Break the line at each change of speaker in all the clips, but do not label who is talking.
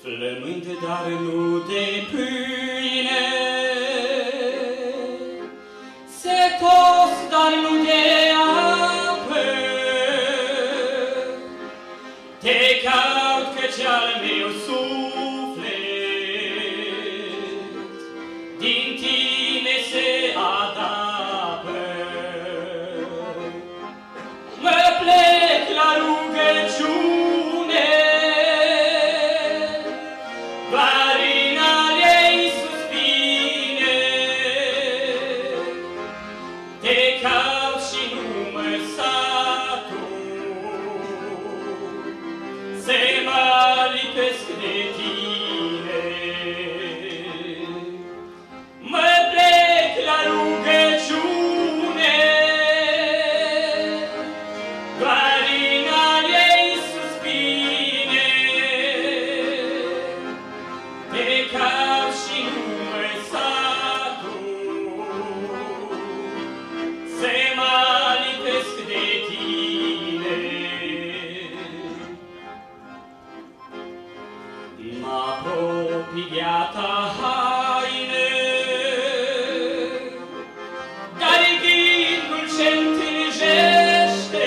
Flămând, dar nu de pâine, setos, dar nu de apă, te caut căci al meu suflet din tine se adapă. Mă plec la rugăciune, Varinarei suspine, te caut și nu mă satur, se mă lipesc de tine. Mă plec la rugăciune, Varinarei suspine, te caut și nu mă satur, se mă lipesc de tine. M-apropii de-a ta haine, dar gândul ce-mi tânjește,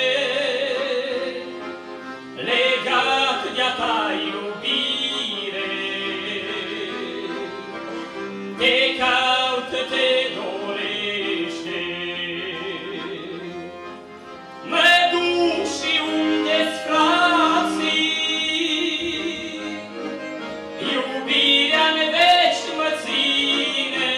legat de-a ta iubire, te caută, te dorește. Mă duc și unde-s frații, iubirea-n veci mă ține,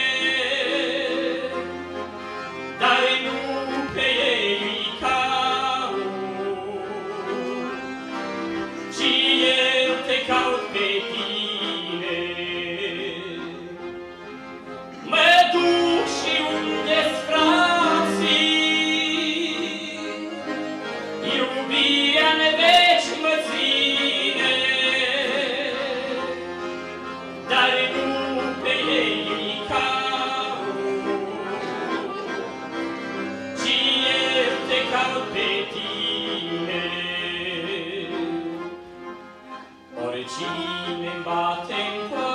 dar nu pe ei îi caut, ci eu te caut pe tine. Mă duc și unde-s frații, iubirea-n veci mă ține, dar nu pe ei îi caut, ci eu te caut pe tine. Oricine-mi bate-n